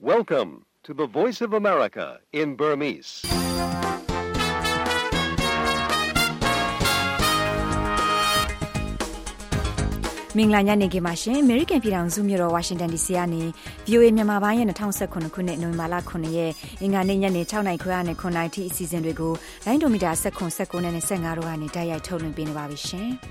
Welcome to the Voice of America in Burmese. ။မင်္ဂလာညနေခင်းပါရှင်။ American ပြည်ထောင်စုမြို့တော် Washington DC ကနေ VOA မြန်မာပိုင်းရဲ့2019ခုနှစ်နိုဝင်ဘာလ9ရက်အင်္ဂါနေ့ညနေ6:00နာရီခွဲနဲ့9:00နာရီထိအစီအစဉ်တွေကိုလိုင်းဒိုမီတာ19နဲ့15တို့ကနေတိုက်ရိုက်ထုတ်လွှင့်ပေးနေပါပြီရှင်။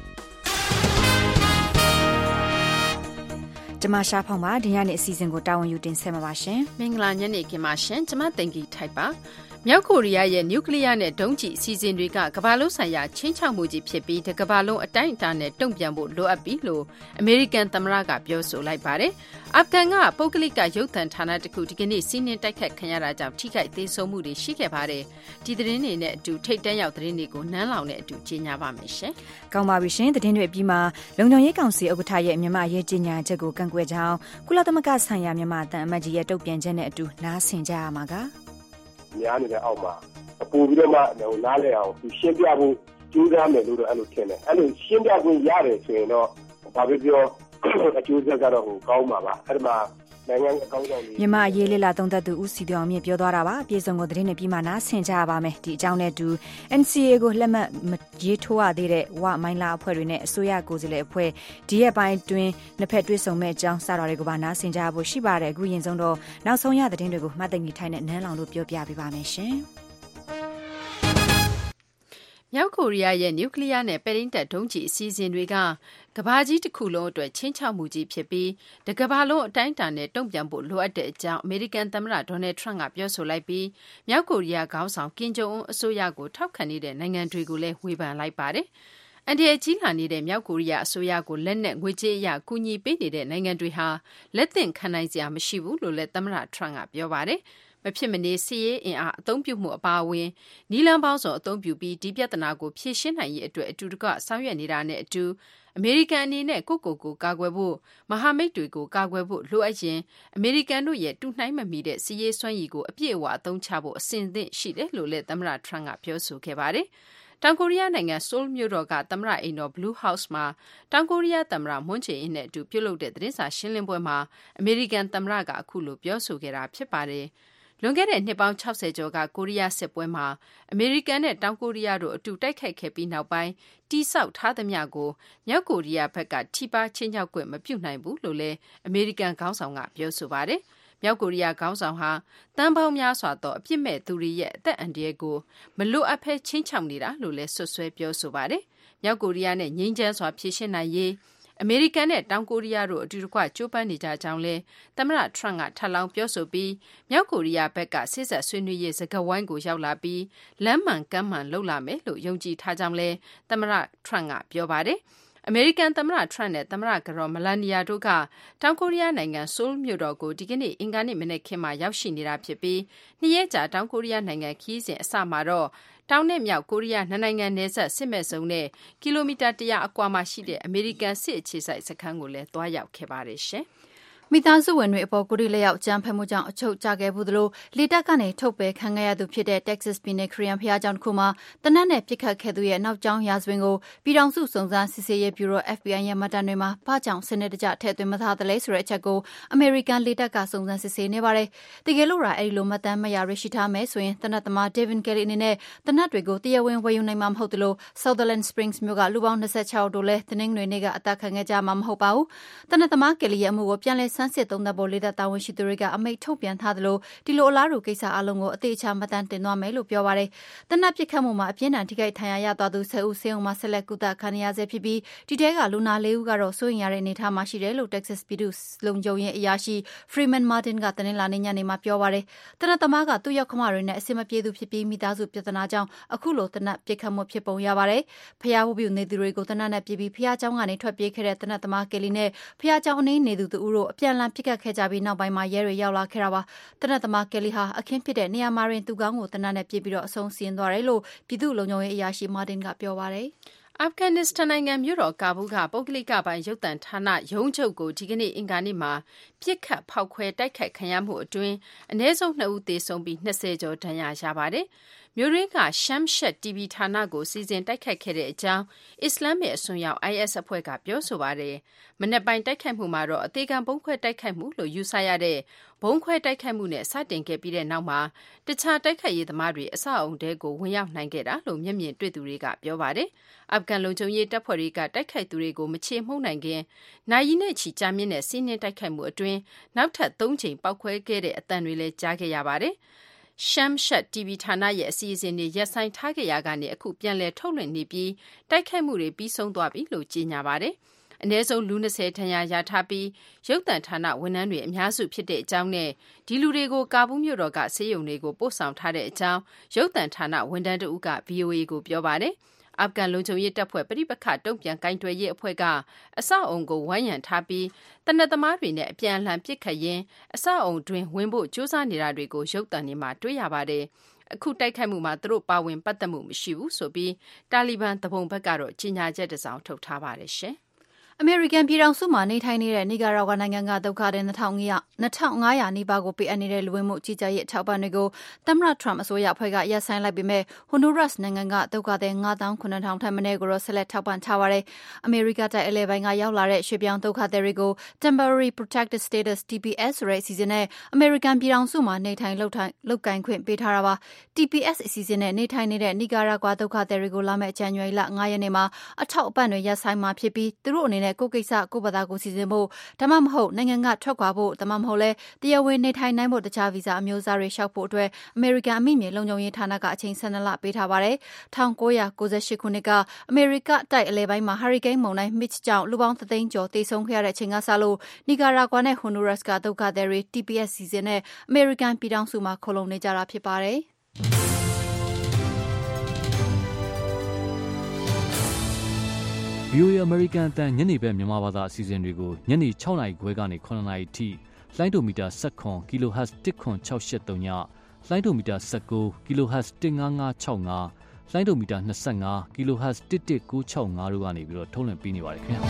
ကျမရှားဖောင်ပါဒီညနေအစီအစဉ်ကိုတာဝန်ယူတင်ဆက်မှာပါရှင်။မင်္ဂလာညနေခင်းပါရှင်။ကျမတင်ကြီးထိုက်ပါ။မြောက်ကိုရီးယားရဲ့နျူကလ িয়ার နဲ့ဒုံးကျည်အစီအစဉ်တွေကကမ္ဘာလုံးဆိုင်ရာချင်းချောက်မှုကြီးဖြစ်ပြီးတကမ္ဘာလုံးအတိုင်းအတာနဲ့တုံ့ပြန်ဖို့လိုအပ်ပြီလို့အမေရိကန်သမ္မတကပြောဆိုလိုက်ပါတယ်။အာဖဂန်ကပုဂ္ဂလိကရုပ်သံဌာနတစ်ခုဒီကနေ့စီးနင်းတိုက်ခတ်ခံရတာကြောင့်ထိခိုက်သေးဆုံးမှုတွေရှိခဲ့ပါတယ်။ဒီသတင်းတွေနဲ့အတူထိတ်တန့်ရောက်သတင်းတွေကိုနန်းလောင်နဲ့အတူကြီးညာပါမယ်ရှင်။ကောင်းပါပြီရှင်။သတင်းတွေပြီးမှလုံခြုံရေးကောင်စီဥက္ကဋ္ဌရဲ့မြန်မာရေးကြီးညာချက်ကိုကန့်ကွက်ကြောင်းကုလသမဂ္ဂဆိုင်ရာမြန်မာအသံအမတ်ကြီးရဲ့တုံ့ပြန်ချက်နဲ့အတူနားဆင်ကြရမှာကများနေတဲ့အောက်မှာပို့ပြီးတော့မှနားလည်အောင်ရှင်းပြဖို့ကြိုးစားမယ်လို့တော့အဲ့လိုထင်တယ်အဲ့လိုရှင်းပြခွင့်ရတယ်ဆိုရင်တော့ဘာပဲပြောအကျိုးဆက်ကတော့ကောင်းပါပါအဲ့ဒီမှာနိုင်ငံအကောင်းဆုံးမြန်မာရေးလေးလာသုံးသက်သူဦးစီတော်မြင့်ပြောသွားတာပါပြည်စုံကိုသတင်းနဲ့ပြီးမှနားဆင်ကြရပါမယ်ဒီအကြောင်းနဲ့အတူ NCA ကိုလက်မှတ်ရေးထိုးရသေးတဲ့ဝမိုင်းလာအဖွဲ့တွေနဲ့အစိုးရကိုယ်စားလှယ်အဖွဲ့ဒီရက်ပိုင်းတွင်နှစ်ဖက်တွေ့ဆုံမဲ့အကြောင်းစတာတွေကိုပါနားဆင်ကြဖို့ရှိပါတယ်အခုရင်ဆုံးတော့နောက်ဆုံးရသတင်းတွေကိုမှတ်သိမ်းထိုင်နဲ့နန်းလောင်တို့ပြောပြပေးပါမယ်ရှင်မြောက်ကိုရီးယားရဲ့နျူကလ িয়ার နဲ့ပဲ့ထိန်းတပ်ဒုံးကျည်အစီအစဉ်တွေကကမ္ဘာကြီးတစ်ခုလုံးအတွက်ချင်းချောက်မှုကြီးဖြစ်ပြီးတကမ္ဘာလုံးအတိုင်းအတာနဲ့တုံ့ပြန်ဖို့လိုအပ်တဲ့အကြောင်းအမေရိကန်သမ္မတဒေါ်နယ်ထရန့်ကပြောဆိုလိုက်ပြီးမြောက်ကိုရီးယားခေါင်းဆောင်ကင်ဂျုံအွန်းအစိုးရကိုထောက်ခံနေတဲ့နိုင်ငံတွေကိုလည်းဝေဖန်လိုက်ပါတယ်။အန်ဒီရဲ့ကြီးလာနေတဲ့မြောက်ကိုရီးယားအစိုးရကိုလက်နက်ငွေကြေးအရကူညီပေးနေတဲ့နိုင်ငံတွေဟာလက်သင့်ခံနိုင်စရာမရှိဘူးလို့လည်းသမ္မတထရန့်ကပြောပါတယ်။မဖြစ်မနေစီးရေးအင်အားအသုံးပြုမှုအပါအဝင်နီလန်ပေါင်းစုံအသုံးပြုပြီးဒီပြဿနာကိုဖြေရှင်းနိုင်ရေးအတွက်အတူတကွဆောင်ရွက်နေတာနဲ့အတူအမေရိကန်အနေနဲ့ကိုကာကွယ်ဖို့မဟာမိတ်တွေကိုကာကွယ်ဖို့လိုအပ်ရင်အမေရိကန်တို့ရဲ့တူနှိုင်းမမီတဲ့စီးရေးစွမ်းရည်ကိုအပြည့်အဝအသုံးချဖို့အစဉ်သင့်ရှိတယ်လို့လည်းသမ္မတထရန့်ကပြောဆိုခဲ့ပါတယ်။တောင်ကိုရီးယားနိုင်ငံဆိုးလ်မြို့တော်ကသမ္မတအိမ်တော် Blue House မှာတောင်ကိုရီးယားသမ္မတမွန်းဂျေအင်းနဲ့အတူပြုလုပ်တဲ့သတင်းစာရှင်းလင်းပွဲမှာအမေရိကန်သမ္မတကအခုလိုပြောဆိုခဲ့တာဖြစ်ပါတယ်။လွန်ခဲ့တဲ့နှစ်ပေါင်း60ကျော်ကကိုရီးယားစစ်ပွဲမှာအမေရိကန်နဲ့တောင်ကိုရီးယားတို့အတူတိုက်ခိုက်ခဲ့ပြီးနောက်ပိုင်းတိဆောက်ထားသမျှကိုမြောက်ကိုရီးယားဘက်ကထိပါချင်းချောက်ကွက်မပြုတ်နိုင်ဘူးလို့လည်းအမေရိကန်ခေါင်းဆောင်ကပြောဆိုပါတယ်။မြောက်ကိုရီးယားခေါင်းဆောင်ဟာတန်ပေါင်းများစွာသောအပြစ်မဲ့သူတွေရဲ့အသက်အန္တရာယ်ကိုမလိုအပ်ဘဲချင်းချောက်နေတာလို့လည်းဆွဆွဲပြောဆိုပါတယ်။မြောက်ကိုရီးယားနဲ့ငြိမ်းချမ်းစွာဖြေရှင်းနိုင်ရေးအမေရိကန်နဲ့တောင်ကိုရီးယားတို့အတူတကွကြိုးပမ်းနေကြကြောင်းလဲသမ္မတထရန့်ကထပ်လောင်းပြောဆိုပြီးမြောက်ကိုရီးယားဘက်ကစစ်ဆက်ဆွေးနွေးရေးစကားဝိုင်းကိုရောက်လာပြီးလမ်းမှန်ကမ်းမှန်လှုပ်လာမယ်လို့ယုံကြည်ထားကြောင်းလဲသမ္မတထရန့်ကပြောပါတယ်အမေရိကန်သမ္မတထရန့်နဲ့သမ္မတကတော်မလာနီယာတို့ကတောင်ကိုရီးယားနိုင်ငံဆိုးလ်မြို့တော်ကိုဒီကနေ့အင်္ဂါနေ့မနေ့ကမှရောက်ရှိနေတာဖြစ်ပြီးနှစ်ရက်ကြာတောင်ကိုရီးယားနိုင်ငံခီးစဉ်အစမှာတော့တောင်နဲ့မြောက်ကိုရီးယားနှစ်နိုင်ငံနယ်စပ်စစ်မဲ့စုံနဲ့ကီလိုမီတာ100အကွာမှာရှိတဲ့အမေရိကန်စစ်အခြေစိုက်စခန်းကိုလည်းတွားရောက်ခဲ့ပါတယ်ရှင်။မိသားစုဝင်တွေအပေါ်ကိုရီလက်ရောက်ကြမ်းဖက်မှုကြောင့်အချုပ်ကျခဲ့ဘူးသလိုလေတပ်ကနေထုတ်ပယ်ခံခဲ့ရသူဖြစ်တဲ့ Texas ပြည်နယ်ခရီးယန်ဘုရားကျောင်းတစ်ခုမှာတနက်နဲ့ပစ်ခတ်ခဲ့သူရဲ့နောက်ကျောင်းရာဇဝင်ကိုပြည်ထောင်စုစုံစမ်းစစ်ဆေးရေးဗျူရို FBI ရဲ့မှတ်တမ်းတွေမှာဘာကြောင့်စနစ်တကျထည့်သွင်းမထားသလဲဆိုတဲ့အချက်ကိုအမေရိကန်လေတပ်ကစုံစမ်းစစ်ဆေးနေပါတယ်။တကယ်လို့အဲ့ဒီလိုမှတ်တမ်းမရရရှိထားမယ်ဆိုရင်တနက်သမား Devin Kelly အနေနဲ့တနက်တွေကိုတရားဝင်ဝယ်ယူနိုင်မှာမဟုတ်သလို Sutherland Springs မြို့ကလူပေါင်း26တို့လည်းတင်းငွေနေ့ကအသက်ခံခဲ့ကြမှာမဟုတ်ပါဘူး။တနက်သမား Kelly ရဲ့အမှုကိုပြန်လည်ဆန်းစစ်သုံးသပ်ဖို့လေတပ်တာဝန်ရှိသူတွေကအမိန့်ထုတ်ပြန်ထားသလိုဒီလိုအလားတူကိစ္စအလုံးကိုအသေးချာမှတ်တမ်းတင်သွားမယ်လို့ပြောပါတယ်။တနက်ပစ်ခတ်မှုမှာအပြင်းထန်ထိခိုက်ဒဏ်ရာရသွားသူ10ဦးဆေးရုံမှာဆက်လက်ကုသခံနေရဆဲဖြစ်ပြီးဒီထဲကလူနာ4ဦးကတော့စိုးရိမ်ရတဲ့အနေအထားမှာရှိတယ်လို့ Texas ပြည်သူ့လုံခြုံရေးအရာရှိ Freeman Martin ကသတင်းလာနေညနေမှာပြောပါတယ်။တနက်သမားကသူ့ရောက်ခမတွေနဲ့အဆင်မပြေသူဖြစ်ပြီးမိသားစုပြဿနာကြောင့်အခုလိုတနက်ပစ်ခတ်မှုဖြစ်ပုံရပါတယ်။ဖျားဝပြုနေသူတွေကိုတနက်နဲ့ပြည်ပြီးဖျားเจ้าကနေထွက်ပြေးခဲ့တဲ့တနက်သမားကယ်လီနဲ့ဖျားเจ้าအနေနေသူတို့အပြန်အလှန်ပစ်ခတ်ခဲ့ကြပြီးနောက်ပိုင်းမှာရဲတွေရောက်လာခဲ့တာပါ။တနက်သမားကယ်လီဟာအခင်းဖြစ်တဲ့နေရာမှာရင်သူကောင်းကိုတနက်နဲ့ပြေးပြီးတော့အဆုံးစီရင်သွားတယ်လို့ပြည်သူ့လုံခြုံရေးအရာရှိမာတင်ကပြောပါတယ်။အာဖဂန်နစ္စတန်နိုင်ငံမြို့တော်ကာဘူးကပုဂ္ဂလိကပိုင်ရုပ်သံဌာနရုံးချုပ်ကိုဒီကနေ့အင်္ဂါနေ့မှာပစ်ခတ်ဖောက်ခွဲတိုက်ခိုက်ခံရမှုအတွင်းအနည်းဆုံး2ဦးသေဆုံးပြီး20ကျော်ဒဏ်ရာရပါတယ်။မြို့ရင်းက Shamshed TV ဌာနကိုစီစဉ်တိုက်ခိုက်ခဲ့တဲ့အကြောင်းအစ္စလာမစ်အစွန်းရောက် IS အဖွဲ့ကပြောဆိုပါတယ်။မနေ့ပိုင်းတိုက်ခိုက်မှုမှာတော့အသေးခံဘုံခွဲတိုက်ခိုက်မှုလို့ယူဆရတဲ့ဘုံခွဲတိုက်ခိုက်မှုနဲ့စတင်ခဲ့ပြီးတဲ့နောက်မှာတခြားတိုက်ခိုက်ရေးသမားတွေအဆောက်အုံတဲကိုဝင်ရောက်နိုင်ခဲ့တာလို့မျက်မြင်တွေ့သူတွေကပြောပါတယ်။အာဖဂန်လုံခြုံရေးတပ်ဖွဲ့တွေကတိုက်ခိုက်သူတွေကိုမချေမှုန်းနိုင်ခင်နိုင်ရီနဲ့ချီကြာမြင့်တဲ့စီးနှင်းတိုက်ခိုက်မှုအတွင်းနောက်ထပ်3ချိန်ပောက်ခွဲခဲ့တဲ့အသံတွေလည်းကြားခဲ့ရပါတယ်။ Shamshed TV ဌာနရဲ့အစီအစဉ်တွေရပ်ဆိုင်းထားခဲ့ရကနေအခုပြန်လည်ထုတ်လွှင့်နေပြီးတိုက်ခိုက်မှုတွေပြီးဆုံးသွားပြီလို့ကြေညာပါတယ်။အနည်းဆုံးလူ20ထဏ်ရာရထားပြီးရုပ်သံဌာနဝန်ထမ်းတွေအများစုဖြစ်တဲ့အကြောင်းနဲ့ဒီလူတွေကိုကာဘူးမြို့တော်ကဆေးရုံတွေကိုပို့ဆောင်ထားတဲ့အကြောင်းရုပ်သံဌာနဝန်ထမ်းတဦးက VOA ကိုပြောပါတယ်။အာဖဂန်လုံခြုံရေးတပ်ဖွဲ့ပဋိပက္ခတုံ့ပြန်ကင်တွယ်ရေးအဖွဲ့ကအဆောက်အုံကိုဝိုင်းရံထားပြီးတနက်သမားတွေနဲ့အပြန်အလှန်ပစ်ခတ်ရင်းအဆောက်အုံတွင်ဝင်ဖို့ကြိုးစားနေတာတွေကိုရုပ်သံတွေမှာတွေ့ရပါတယ်။အခုတိုက်ခိုက်မှုမှာသူတို့ပါဝင်ပတ်သက်မှုမရှိဘူးဆိုပြီးတာလီဘန်တပုံဘက်ကတော့ကြေညာချက်တစ်စောင်ထုတ်ထားပါတယ်ရှင်။အမေရိကန်ပြည်ထောင်စုမှာနေထိုင်နေတဲ့နီကာရာဂွာနိုင်ငံကဒုက္ခသည်2500နီးပါးကိုပေးအပ်နေတဲ့လူဝင်မှုကြီးကြပ်ရေးအထောက်အပံ့တွေကိုသမ္မတထရမ့်အစိုးရအဖွဲ့ကရပ်ဆိုင်းလိုက်ပေမဲ့ဟွန်ဒူရပ်စ်နိုင်ငံကဒုက္ခသည်9,900 ထက်မနည်းကိုတော့ဆက်လက်ထောက်ပံ့ထားပါတယ်။အမေရိကတိုက်အလယ်ပိုင်းကရောက်လာတဲ့ရွှေ့ပြောင်းဒုက္ခသည်တွေကို Temporary Protected Status TPS ဆိုတဲ့အစီအစဉ်နဲ့အမေရိကန်ပြည်ထောင်စုမှာနေထိုင်လုပ်ကိုင်ခွင့်ပေးထားတာပါ။ TPS အစီအစဉ်နဲ့နေထိုင်နေတဲ့နီကာရာဂွာဒုက္ခသည်တွေကိုလာမယ့်ဇန်နဝါရီလ9ရက်နေ့မှာအထောက်အပံ့တွေရပ်ဆိုင်းမှာဖြစ်ပြီးသူတို့အနေနဲ့ကိုကိစ္စကိုဘာသာကိုစီစဉ်ဖို့ဒါမှမဟုတ်နိုင်ငံကထွက်ခွာဖို့ဒါမှမဟုတ်လဲတရားဝင်နေထိုင်နိုင်ဖို့တခြားဗီဇာအမျိုးအစားတွေလျှောက်ဖို့အတွက်အမေရိကန်အမိမြေလုံခြုံရေးဌာနကအချိန်12လပေးထားပါတယ်။1998ခုနှစ်ကအမေရိကတိုက်အလယ်ပိုင်းမှာဟာရီကိန်းမုန်တိုင်း Mitch ကြောင့်လူပေါင်း300,000ကျော်သေဆုံးခဲ့ရတဲ့အချိန်ကစလို့နီကာရာဂွာနဲ့ဟွန်ဒူရပ်စ်ကဒုက္ခသည်တွေ TPS စီစဉ်နဲ့အမေရိကန်ပြည်ထောင်စုမှာခိုလှုံနေကြတာဖြစ်ပါတယ်။ VOA အမေရိကန်အသံညနေဘက်မြန်မာဘာသာအစီအစဉ်တွေကိုညနေ6နာရီခွဲကနေ9နာရီထိလိုင်းဒိုမီတာ17 kHz 10683ညလိုင်းဒိုမီတာ19 kHz 15565လိုင်းဒိုမီတာ25 kHz 11965တို့ကနေပြီးတော့ထုတ်လွှင့်ပေးနေပါတယ်ခင်ဗျာ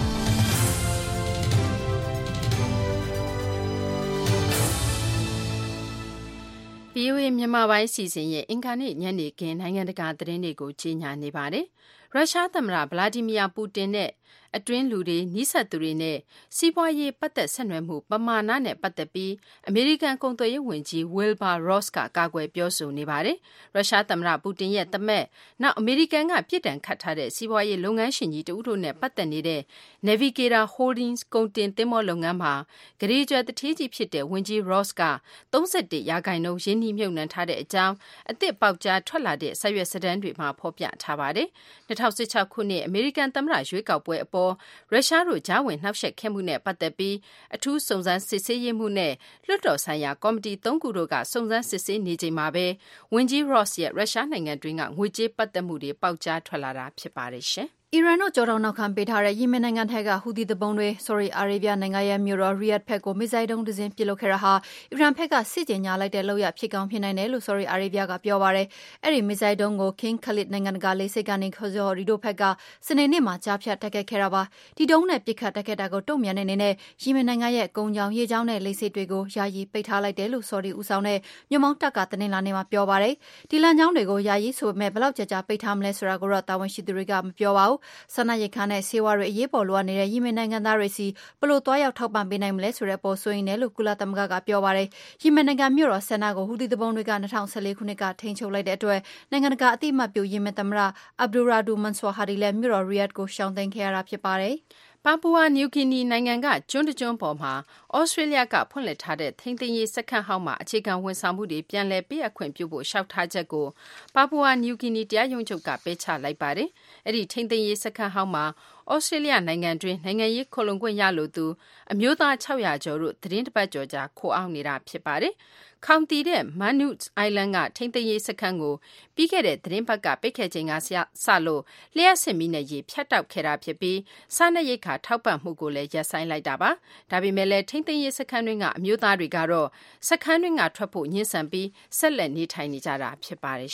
VOA မြန်မာပိုင်းစီစဉ်ရဲ့အင်္ဂါနေ့ညနေခင်းနိုင်ငံတကာသတင်းတွေကိုကြီးညာနေပါတယ်။ရုရှားသမ္မတဗလာဒီမီယာပူတင်နဲ့အတွင်းလူတွေနီးစပ်သူတွေနဲ့စီးပွားရေးပတ်သက်ဆက်နွယ်မှုပမာဏနဲ့ပတ်သက်ပြီးအမေရိကန်ကုန်သွယ်ရေးဝန်ကြီး Wilbur Ross ကကာကွယ်ပြောဆိုနေပါတယ်။ရုရှားသမ္မတပူတင်ရဲ့သမက်နောက်အမေရိကန်ကပြစ်ဒဏ်ခတ်ထားတဲ့စီးပွားရေးလုပ်ငန်းရှင်ကြီးတဦးတို့နဲ့ပတ်သက်နေတဲ့ Navigator Holdings ကုန်တင်သင်္ဘောလုပ်ငန်းမှာဂရေကျွဲတထေးကြီးဖြစ်တဲ့ဝန်ကြီး Ross က31%ရင်းနှီးမြှုပ်နှံထားတဲ့အကြောင်းအသစ်ပေါက်ကြားထွက်လာတဲ့ဆက်ရွက်စတမ်းတွေမှာဖော်ပြထားပါတယ်။2016ခုနှစ်အမေရိကန်သမ္မတရွေးကောက်ပွဲအပေါ်ရုရှားတို့ကြားဝင်နှောက်ယှက်ခဲ့မှုနဲ့ပတ်သက်ပြီးအထူးစုံစမ်းစစ်ဆေးရေးမှုနဲ့လွှတ်တော်ဆိုင်ရာကော်မတီ3ခုတို့ကစုံစမ်းစစ်ဆေးနေချိန်မှာပဲဝန်ကြီး Ross ရဲ့ရုရှားနိုင်ငံတွင်းကငွေကြေးပတ်သက်မှုတွေပေါက်ကြားထွက်လာတာဖြစ်ပါတယ်ရှင်။အီရန်တို့ကြောတောင်နောက်ခံပေးထားတဲ့ယီမင်နိုင်ငံထက်ကဟူသီတပုံတွေဆော်ဒီအာရေဗျနိုင်ငံရဲ့မြို့တော်ရီယတ်ဘက်ကိုမစ်ဇိုင်းဒုံးတစ်စင်းပစ်လွှတ်ခဲ့တာဟာအီရန်ဘက်ကစစ်ကြေညာလိုက်တဲ့လုပ်ရဖြစ်ကောင်းဖြစ်နိုင်တယ်လို့ဆော်ဒီအာရေဗျကပြောပါတယ်။အဲ့ဒီမစ်ဇိုင်းဒုံးကို King Khalid နိုင်ငံတကာလေဆိပ်ကနေခေါ်ဆော်ဒီတို့ဘက်ကစနေနေ့မှာကြားဖြတ်တက်ခဲ့ခဲ့တာပါ။ဒီဒုံးနဲ့ပစ်ခတ်တက်ခဲ့တာကိုတုံ့ပြန်တဲ့အနေနဲ့ယီမင်နိုင်ငံရဲ့ကုန်ကြောင်ရေကြောင်းနဲ့လေဆိပ်တွေကိုယာယီပိတ်ထားလိုက်တယ်လို့ဆော်ဒီဦးဆောင်တဲ့မြို့မောင်းတပ်ကတနင်္လာနေ့မှာပြောပါတယ်။ဒီလမ်းကြောင်းတွေကိုယာယီဆိုပေမဲ့ဘယ်လောက်ကြာပိတ်ထားမလဲဆိုတာကိုတော့တာဝန်ရှိသူတွေကမပြောပါဘူး။ဆန္ဒရိတ်နဲ့ဆေးဝါးတွေအရေးပေါ်လိုအပ်နေတဲ့ယီမင်နိုင်ငံသားတွေစီဘလို့သွားရောက်ထောက်ပံ့ပေးနိုင်မလဲဆိုတဲ့ပေါ်ဆိုရင်လည်းလို့ကုလသမဂ္ဂကပြောပါတယ်။ယီမင်နိုင်ငံမြို့တော်ဆန်နာကိုဟူသီတပုံတွေက2014ခုနှစ်ကထိန်းချုပ်လိုက်တဲ့အတွက်နိုင်ငံတကာအသိအမှတ်ပြုယီမင်သမ္မတအဗ်ဒူရာဒူမန်ဆာဟာဒီလည်းမြို့တော်ရီယတ်ကိုရှောင်သိမ်းခဲ့ရတာဖြစ်ပါတယ်။ပါပူဝါနျူဂီနီနိုင်ငံကကျွန်းတကျွန်းပေါ်မှာဩစတြေးလျကဖွင့်လှစ်ထားတဲ့ထိန်းသိမ်းရေးစခန်းဟောင်းမှာအခြေခံဝန်ဆောင်မှုတွေပြန်လည်ပေးအပ်ခွင့်ပြုဖို့လျှောက်ထားချက်ကိုပါပူဝါနျူဂီနီတရားရုံးချုပ်ကပယ်ချလိုက်ပါတယ်။အဲ့ဒီထိန်းသိမ်းရေးစခန်းဟောင်းမှာဩစတြေးလျနိုင်ငံတွင်းနိုင်ငံရေးခိုလှုံခွင့်ရလို့သူအမျိုးသား600ကျော်တို့သတင်းတစ်ပတ်ကျော်ကြာခိုးအောင်နေတာဖြစ်ပါတယ်။ခေါင်တီတဲ့ Manus Island ကထိန်းသိမ်းရေးစခန်းကိုပြီးခဲ့တဲ့သတင်းပတ်ကပိတ်ခဲ့ချိန်ကစလို့လျှက်စစ်မီးနဲ့ရေဖြတ်တောက်ခဲ့တာဖြစ်ပြီးစားနပ်ရိက္ခာထောက်ပံ့မှုကိုလည်းရပ်ဆိုင်းလိုက်တာပါ။ဒါပေမဲ့လည်းထိန်းသိမ်းရေးစခန်းတွင်းကအမျိုးသားတွေကတော့စခန်းတွင်းကထွက်ဖို့ညှင်းဆန်ပြီးဆက်လက်နေထိုင်နေကြတာဖြစ်ပါတယ်ရှင်။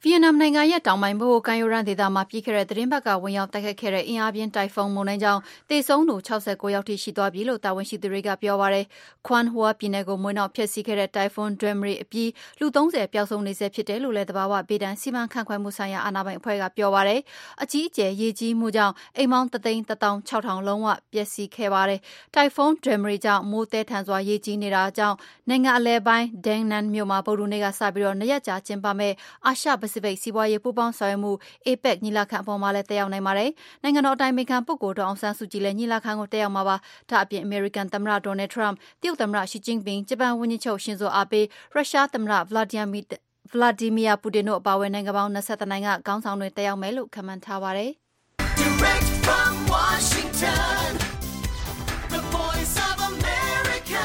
ဗီယက်နမ်နိုင်ငံရဲ့တောင်ပိုင်းဗဟိုကမ်းရိုးတန်းဒေသမှာပြီးခဲ့တဲ့သီတင်းပတ်ကဝင်ရောက်တိုက်ခတ်ခဲ့တဲ့အင်အားပြင်းတိုင်ဖုန်းမုန်တိုင်းကြောင့်သေဆုံးသူ69ယောက်ထိရှိသွားပြီလို့တာဝန်ရှိသူတွေကပြောပါတယ်။ Quan Hoa ပြည်နယ်ကိုမွှေနှောက်ဖျက်ဆီးခဲ့တဲ့တိုင်ဖုန်း Dramry အပြီးလူ30ပျောက်ဆုံးနေဆဲဖြစ်တယ်လို့လည်းသဘာဝဘေးဒဏ်စီမံခန့်ခွဲမှုဆိုင်ရာအာဏာပိုင်အဖွဲ့ကပြောပါတယ်။အကြီးအကျယ်ရေကြီးမှုကြောင့်အိမ်ပေါင်း116,000လုံးဝပျက်စီးခဲ့ပါတယ်။တိုင်ဖုန်း Dramry ကြောင့်မိုးတဲထန်စွာရေကြီးနေတာကြောင့်နိုင်ငံအလယ်ပိုင်း Dang Nam မြို့မှာဗုဒ္ဓဟူးနေ့ကစပြီး2ရက်ကြာကျင်းပမဲ့အာရှပစိဖိတ်စီးပွားရေးပူးပေါင်းဆောင်ရွက်မှု APEC ညီလာခံအပေါ်မှာလည်းတက်ရောက်နိုင်ပါတယ်။နိုင်ငံတော်အတိုင်ပင်ခံပုဂ္ဂိုလ်ဒေါ်အောင်ဆန်းစုကြည်လည်းညီလာခံကိုတက်ရောက်မှာပါ။ဒါအပြင်အမေရိကန်သမ္မတဒေါ်နယ်ထရမ့်၊တရုတ်သမ္မတရှီကျင်းပင်၊ဂျပန်ဝန်ကြီးချုပ်ရှင်ဇိုအာဘေး၊ရုရှားသမ္မတဗလာဒီမီယာပူတင်တို့အပါအဝင်နိုင်ငံပေါင်း22နိုင်ငံခေါင်းဆောင်တွေတက်ရောက်မယ်လို့ခန့်မှန်းထားပါတယ်။ Direct from Washington, the voice of America,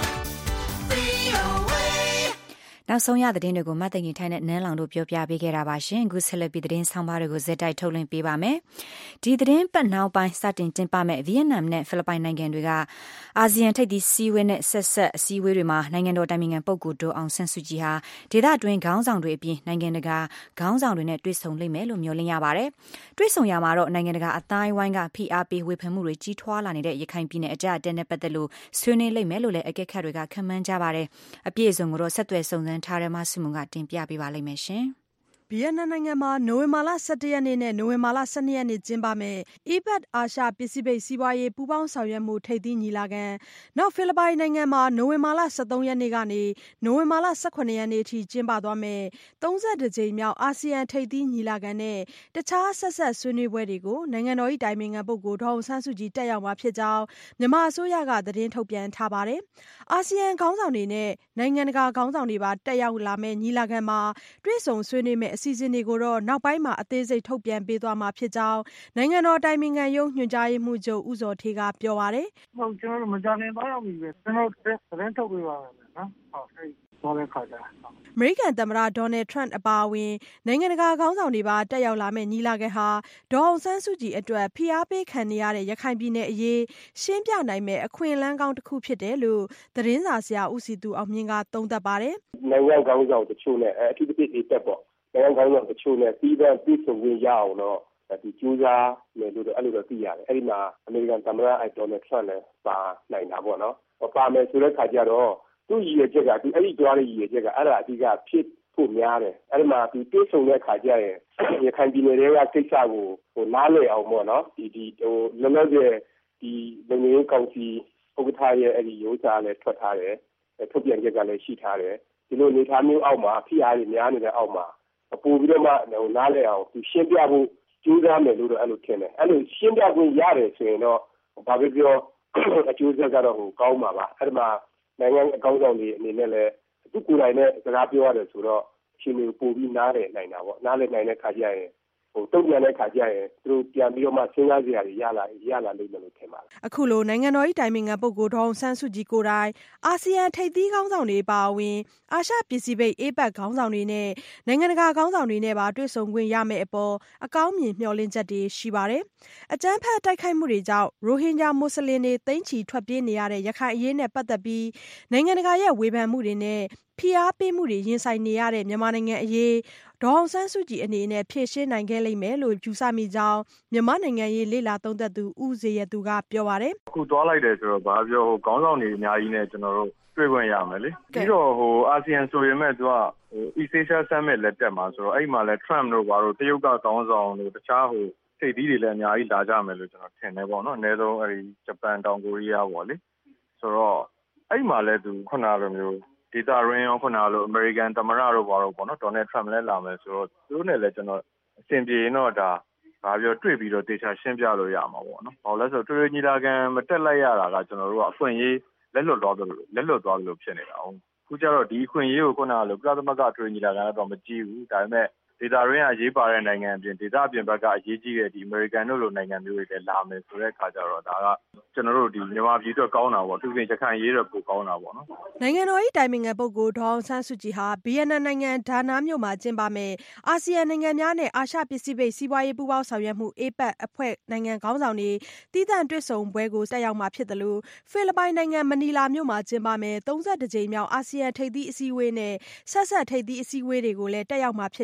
VOA နောက်ဆုံးရသတင်းတွေကိုမတ်သိင်္ဂီထိုင်းနဲ့နန်းလောင်တို့ပြောပြပေးခဲ့တာပါရှင်အခုဆက်လက်ပြီးသတင်းဆောင်ပါတွေကိုဇက်တိုက်ထုတ်လွှင့်ပေးပါမယ်ဒီသတင်းပတ်နောက်ပိုင်းစတင်ကျင်းပမဲ့ဗီယက်နမ်နဲ့ဖိလစ်ပိုင်နိုင်ငံတွေကအာဆီယံထိပ်သီးစည်းဝေးနဲ့ဆက်ဆက်အစည်းအဝေးတွေမှာနိုင်ငံတော်တိုင်ပင်ခံပုဂ္ဂိုလ်ဒေါ်အောင်ဆန်းစုကြည်ဟာဒေသတွင်းခေါင်းဆောင်တွေအပြင်နိုင်ငံတကာခေါင်းဆောင်တွေနဲ့တွေ့ဆုံလိမ့်မယ်လို့မျှော်လင့်ရပါတယ်တွေ့ဆုံရမှာတော့နိုင်ငံတကာအတိုင်းဝိုင်းကဖိအားပေးဝေဖန်မှုတွေကြီးထွားလာနေတဲ့ရခိုင်ပြည်နယ်အကြအတဲနဲ့ပတ်သက်လို့ဆွေးနွေးလိမ့်မယ်လို့လည်းအကဲခတ်တွေကခန့်မှန်းကြပါတယ်အပြည့်အစုံကိုတော့ဆက်သွယ်စုံစမ်းထားတဲ့မဆုမွန်ကတင်ပြပေးပါလိမ့်မယ်ရှင်ဗီယက်နမ်နိုင်ငံမှာနိုဝင်ဘာလ17ရက်နေ့နဲ့နိုဝင်ဘာလ12ရက်နေ့ကျင်းပမယ် APEC အာရှပစိဖိတ်စီးပွားရေးပူးပေါင်းဆောင်ရွက်မှုထိပ်သီးညီလာခံနောက်ဖိလစ်ပိုင်နိုင်ငံမှာနိုဝင်ဘာလ13ရက်နေ့ကနေနိုဝင်ဘာလ18ရက်နေ့ထိကျင်းပသွားမယ်32ကြိမ်မြောက်အာဆီယံထိပ်သီးညီလာခံနဲ့တခြားဆက်ဆက်ဆွေးနွေးပွဲတွေကိုနိုင်ငံတော်၏တိုင်ပင်ခံပုဂ္ဂိုလ်ဒေါ်အောင်ဆန်းစုကြည်တက်ရောက်မှာဖြစ်ကြောင်းမြန်မာအစိုးရကသတင်းထုတ်ပြန်ထားပါတယ်အာဆီယံခေါင်းဆောင်တွေနဲ့နိုင်ငံတကာခေါင်းဆောင်တွေပါတက်ရောက်လာမယ့်ညီလာခံမှာတွေ့ဆုံဆွေးနွေးမယ့်အစီအစဉ်တွေကိုတော့နောက်ပိုင်းမှာအသေးစိတ်ထုတ်ပြန်ပေးသွားမှာဖြစ်ကြောင်းနိုင်ငံတော်တိုင်ပင်ခံရုံးညွှန်ကြားရေးမှူးချုပ်ဦးဇော်ဌေးကပြောပါတယ်။ဟုတ်ကျွန်တော်တို့မကြခင်သွားရောက်ပြီပဲကျွန်တော်သတင်းထုတ်ပေးပါမယ်နော်။ဟုတ်အဲ့သွားတဲ့ခါကျအမေရိကန်သမ္မတဒေါ်နယ်ထရန့်အပါအဝင်နိုင်ငံတကာခေါင်းဆောင်တွေပါတက်ရောက်လာမယ့်ညီလာခံဟာဒေါ်အောင်ဆန်းစုကြည်အတွက်ဖိအားပေးခံနေရတဲ့ရခိုင်ပြည်နယ်အရေးရှင်းပြနိုင်မယ့်အခွင့်အလမ်းကောင်းတစ်ခုဖြစ်တယ်လို့သတင်းစာဆရာဦးစီသူအောင်မြင့်ကသုံးသပ်ပါတယ်။နိုင်ငံခေါင်းဆောင်တချို့နဲ့အထူးသဖြင့် APEC ပေါ့နိုင်ငံခေါင်းဆောင်တချို့နဲ့ပြီးတော့ပြည်စုံဝင်ရအောင်တော့ဒီကျူးစားမယ်လို့အဲ့လိုတော့သိရတယ်အဲ့ဒီမှာအမေရိကန်သမ္မတဒေါ်နယ်ထရန့်လည်းပါနိုင်တာပေါ့နော်ပါမယ်ဆိုတဲ့ခါကျတော့သူ့ရည်ရွယ်ချက်ကဒီအဲ့ဒီတွားတဲ့ရည်ရွယ်ချက်ကအဲ့ဒါအဓိကဖြစ်ဖို့များတယ်အဲ့ဒီမှာဒီပြည်စုံတဲ့ခါကျရင်ရခိုင်ပြည်နယ်တွေကကိစ္စကိုနားလည်အောင်ပေါ့နော်ဒီလောလောဆယ်ဒီနိုင်ငံရေးကောင်စီဥက္ကဋ္ဌရဲ့အဲ့ဒီရိုးစားလည်းထွက်ထားတယ်ထုတ်ပြန်ချက်ကလည်းရှိထားတယ်ဒီလိုနေထားမျိုးအောက်မှာဖိအားတွေများနေတဲ့အောက်မှာပို့ပြီးတော့မှနားလည်အောင်သူရှင်းပြဖို့ကြိုးစားမယ်လို့တော့အဲ့လိုထင်တယ်အဲ့လိုရှင်းပြခွင့်ရတယ်ဆိုရင်တော့ဘာပဲပြောအကျိုးဆက်ကတော့ကောင်းမှာပါအဲ့ဒီမှာနိုင်ငံအကောင်းဆောင်တွေအနေနဲ့လည်းသူကိုယ်တိုင်နဲ့စကားပြောရတယ်ဆိုတော့ရှင်တွေပို့ပြီးနားလည်နိုင်တာပေါ့နားလည်နိုင်တဲ့ခါကျရင်တုံ့ပြန်တဲ့ခါကျရင်သူတို့ပြန်ပြီးတော့မှစဉ်းစားစရာတွေရလာလိမ့်မယ်လို့ထင်ပါတယ်အခုလိုနိုင်ငံတော်၏တိုင်ပင်ခံပုဂ္ဂိုလ်ဒေါ်အောင်ဆန်းစုကြည်ကိုယ်တိုင်အာဆီယံထိပ်သီးခေါင်းဆောင်တွေပါဝင်အာရှပစိဖိတ် APEC ခေါင်းဆောင်တွေနဲ့နိုင်ငံတကာခေါင်းဆောင်တွေနဲ့ပါတွေ့ဆုံခွင့်ရမယ့်အပေါ်အကောင်းမြင်မျှော်လင့်ချက်တွေရှိပါတယ်အကြမ်းဖက်တိုက်ခိုက်မှုတွေကြောင့်ရိုဟင်ဂျာမွတ်စလင်တွေသိန်းချီထွက်ပြေးနေရတဲ့ရခိုင်အရေးနဲ့ပတ်သက်ပြီးနိုင်ငံတကာရဲ့ဝေဖန်မှုတွေနဲ့ဖိအားပေးမှုတွေရင်ဆိုင်နေရတဲ့မြန်မာနိုင်ငံအရေးဒေါ်အောင်ဆန်းစုကြည်အနေနဲ့ဖြေရှင်းနိုင်ခဲ့လိမ့်မယ်လို့ယူဆမိကြောင်းမြန်မာနိုင်ငံရေးလေ့လာသုံးသပ်သူဦးဇေယျသူကပြောပါတယ်အခုသွားလိုက်တယ်ဆိုတော့ဘာပြောခေါင်းဆောင်တွေအများကြီးနဲ့ကျွန်တော်တို့တွေ့ခွင့်ရမယ်လေပြီးတော့အာဆီယံဆိုရင်မဲ့သူကEast Asia Summit လက်တက်မှာဆိုတော့အဲ့မှာလဲ Trump တို့ဘာလို့တရုတ်ကခေါင်းဆောင်တို့တခြားထိပ်သီးတွေလည်းအများကြီးလာကြမယ်လို့ကျွန်တော်ထင်တယ်ပေါ့နော်အနည်းဆုံးအဲ့ဒီဂျပန်တောင်ကိုရီးယားပေါ့လေဆိုတော့အဲ့မှာလဲသူခုနလိုမျိုးဒေတာရင်းရောခုနလိုအမေရိကန်သမ္မတတို့ဘာလို့ပေါ့နော်ဒေါ်နယ်ထရမ့်လည်းလာမယ်ဆိုတော့သူတို့နဲ့လည်းကျွန်တော်အဆင်ပြေရင်တော့ဒါဘာပြောတွေ့ပြီးတော့တေချာရှင်းပြလို့ရမှာပေါ့နော်ဘာလို့လဲဆိုတော့တွေ့ညီလာခံမတက်လိုက်ရတာကကျွန်တော်တို့ကအခွင့်အရေးလက်လွတ်သွားတယ်လို့ဖြစ်နေတာ။အခုကျတော့ဒီအခွင့်အရေးကိုခုနကလိုကုလသမဂ္ဂတွေ့ညီလာခံတော့မကြည့်ဘူးဒါပေမဲ့ဒေတာရင်းအရေးပါတဲ့နိုင်ငံအပြင်ဒေတာအပြင်ဘက်ကအရေးကြီးတဲ့ဒီအမေရိကန်တို့လိုနိုင်ငံမျိုးတွေလည်းလာမယ်ဆိုတဲ့အခါကျတော့ဒါကကျွန်တော်တို့ဒီမြန်မာပြည်အတွက်ကောင်းတာပေါ့သူပြင်ရခိုင်ရေးတော့ပိုကောင်းတာပေါ့နော်နိုင်ငံတော်၏တိုင်ပင်ခံပုဂ္ဂိုလ်ဒေါ်အောင်ဆန်းစုကြည်ဟာဗီယက်နမ်နိုင်ငံဒါနာမြို့မှာကျင်းပမယ့်အာဆီယံနိုင်ငံများနဲ့အာရှပစိဖိတ်စီးပွားရေးပူးပေါင်းဆောင်ရွက်မှု APEC အဖွဲ့နိုင်ငံခေါင်းဆောင်တွေတည်တံ့တွေ့ဆုံပွဲကိုတက်ရောက်မှာဖြစ်တယ်လို့ဖိလစ်ပိုင်နိုင်ငံမနီလာမြို့မှာကျင်းပမယ့်32ကြိမ်မြောက်အာဆီယံထိပ်သီးအစည်းအဝေးနဲ့ဆက်ဆက်ထိပ်သီးအစည်းအဝေးတွေကိုလည်းတက်ရောက်မှာဖြစ်တယ်လို့